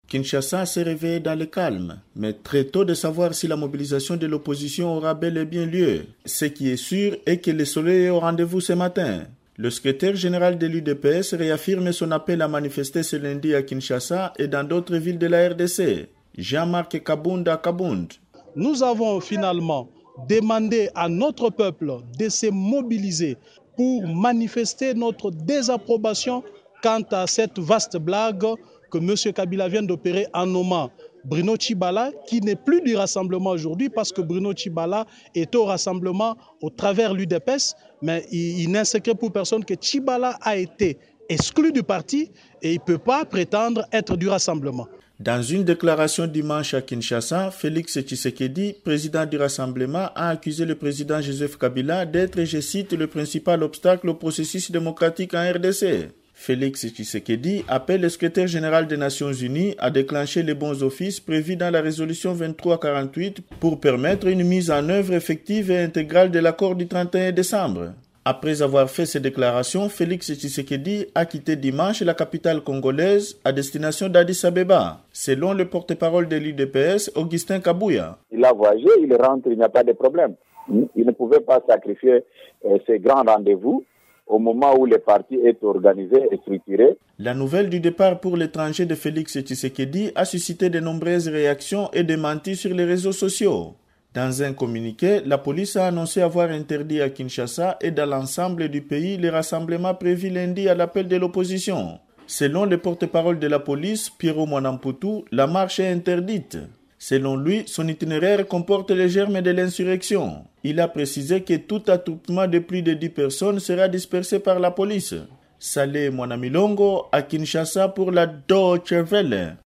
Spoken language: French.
Kinshasa s'est réveillé dans le calme, mais très tôt de savoir si la mobilisation de l'opposition aura bel et bien lieu. Ce qui est sûr est que le soleil est au rendez-vous ce matin. Le secrétaire général de l'UDPS réaffirme son appel à manifester ce lundi à Kinshasa et dans d'autres villes de la RDC. Jean-Marc Kabunda Kabund. Nous avons finalement demandé à notre peuple de se mobiliser pour manifester notre désapprobation quant à cette vaste blague que M. Kabila vient d'opérer en nommant Bruno Tshibala, qui n'est plus du rassemblement aujourd'hui parce que Bruno Tshibala est au rassemblement au travers l'UDPS, mais il n'est secret pour personne que Tshibala a été exclu du parti et il ne peut pas prétendre être du rassemblement. Dans une déclaration dimanche à Kinshasa, Félix Tshisekedi, président du Rassemblement, a accusé le président Joseph Kabila d'être, je cite, le principal obstacle au processus démocratique en RDC. Félix Tshisekedi appelle le secrétaire général des Nations Unies à déclencher les bons offices prévus dans la résolution 2348 pour permettre une mise en œuvre effective et intégrale de l'accord du 31 décembre. Après avoir fait ces déclarations, Félix Tshisekedi a quitté dimanche la capitale congolaise à destination d'Addis Abeba. Selon le porte-parole de l'UDPS, Augustin Kabouya. Il a voyagé, il rentre, il n'y a pas de problème. Il ne pouvait pas sacrifier ces grands rendez-vous au moment où le parti est organisé et structuré. La nouvelle du départ pour l'étranger de Félix Tshisekedi a suscité de nombreuses réactions et démentis sur les réseaux sociaux. Dans un communiqué, la police a annoncé avoir interdit à Kinshasa et dans l'ensemble du pays les rassemblements prévus lundi à l'appel de l'opposition. Selon le porte-parole de la police, Piero Mwanamputu, la marche est interdite. Selon lui, son itinéraire comporte les germes de l'insurrection. Il a précisé que tout attroupement de plus de 10 personnes sera dispersé par la police. Saleh Mwanamilongo à Kinshasa pour la Deutsche Welle.